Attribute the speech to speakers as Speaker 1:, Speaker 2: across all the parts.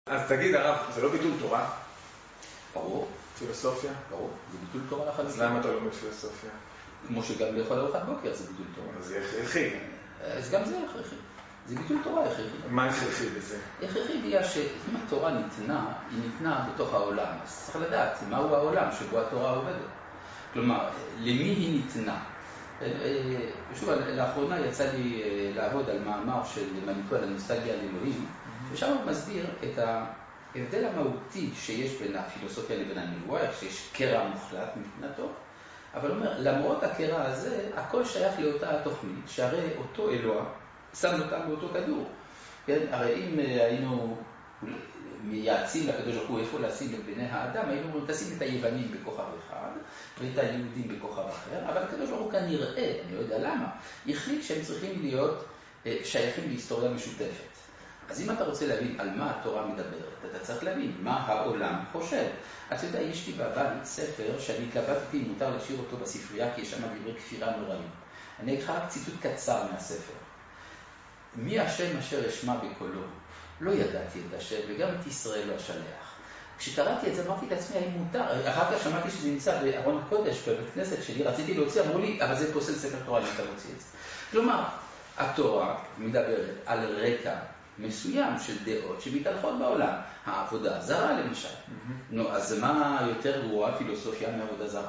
Speaker 1: אז תגיד הרב, זה לא ביטול תורה?
Speaker 2: ברור.
Speaker 1: פילוסופיה?
Speaker 2: ברור, זה ביטול תורה לחלוטין.
Speaker 1: אז למה אתה לומד פילוסופיה?
Speaker 2: כמו שגם לאכול ארוחת בוקר זה ביטול תורה.
Speaker 1: אז זה הכרחי.
Speaker 2: אז גם זה הכרחי. זה ביטול תורה הכרחי.
Speaker 1: מה הכרחי בזה?
Speaker 2: הכרחי בגלל שאם התורה ניתנה, היא ניתנה בתוך העולם. אז צריך לדעת מהו העולם שבו התורה עובדת. כלומר, למי היא ניתנה? שוב, לאחרונה יצא לי לעבוד על מאמר של מניפו על הנוסטלגיה על אלוהים, ושם הוא מסביר את ההבדל המהותי שיש בין הפילוסופיה לבין הנבואה, שיש קרע מוחלט מבחינתו, אבל הוא אומר, למרות הקרע הזה, הכל שייך לאותה התוכנית, שהרי אותו אלוה שם אותם באותו כדור. כן? הרי אם היינו מייעצים לקדוש ברוך הוא איפה לשים את בני האדם, היינו אומרים, תשים את היוונים בכוכב אחד, ואת היהודים בכוכב אחר, אבל הקדוש ברוך הוא כנראה, אני לא יודע למה, החליט שהם צריכים להיות שייכים להיסטוריה משותפת. אז אם אתה רוצה להבין על מה התורה מדברת, אתה צריך להבין מה העולם חושב. אתה יודע, יש לי בבית ספר שאני התלבטתי אם מותר להשאיר אותו בספרייה, כי יש שם דברי כפירה נוראים. אני אקרא רק ציטוט קצר מהספר. מי השם אשר אשמע בקולו? לא ידעתי את השם, וגם את ישראל לא אשלח. כשקראתי את זה, אמרתי לעצמי, האם מותר? אחר כך שמעתי שזה נמצא בארון הקודש, בבית כנסת שלי, רציתי להוציא, אמרו לי, אבל זה פוסל ספר תורה, אם אתה מוציא את זה. כלומר, התורה מדברת על רקע מסוים של דעות שמתהלכות בעולם. העבודה זרה למשל. נו, אז מה יותר גרועה פילוסופיה מעבודה זרה?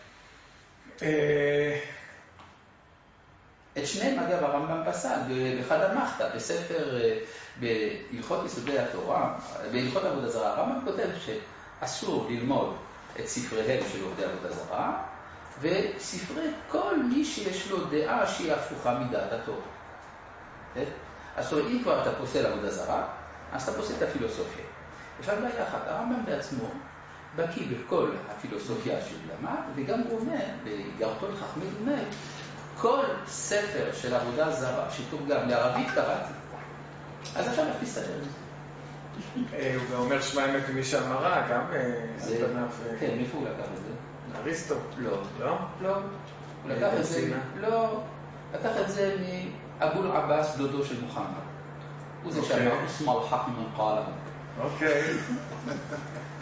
Speaker 2: את שניהם, אגב, הרמב"ם פסל באחד המחתא, בספר, בהלכות יסודי התורה, בהלכות עבודה זרה, הרמב"ם כותב שאסור ללמוד את ספריהם של עובדי עבודה זרה, וספרי כל מי שיש לו דעה שהיא הפוכה מדעת התורה. אז אם כבר אתה פוסל עבודה זרה, אז אתה פוסל את הפילוסופיה. אפשר בעיה אחת, הרמב"ם בעצמו בקיא בכל הפילוסופיה שהוא למד, וגם הוא אומר, בגרטו חכמי אומר, כל ספר של עבודה זרה שתורגם לערבית קראתי. אז עכשיו איך תסתכל?
Speaker 1: הוא אומר שמע אמת ממי שאמרה, גם
Speaker 2: כן, מאיפה הוא לקח את זה?
Speaker 1: אריסטו.
Speaker 2: לא.
Speaker 1: לא?
Speaker 2: לא. הוא לקח את זה, לא. לקח את זה מאבול עבאס, דודו של מוחמד. הוא זה שאמר, אסמא אל-חק מן קאלה.
Speaker 1: אוקיי.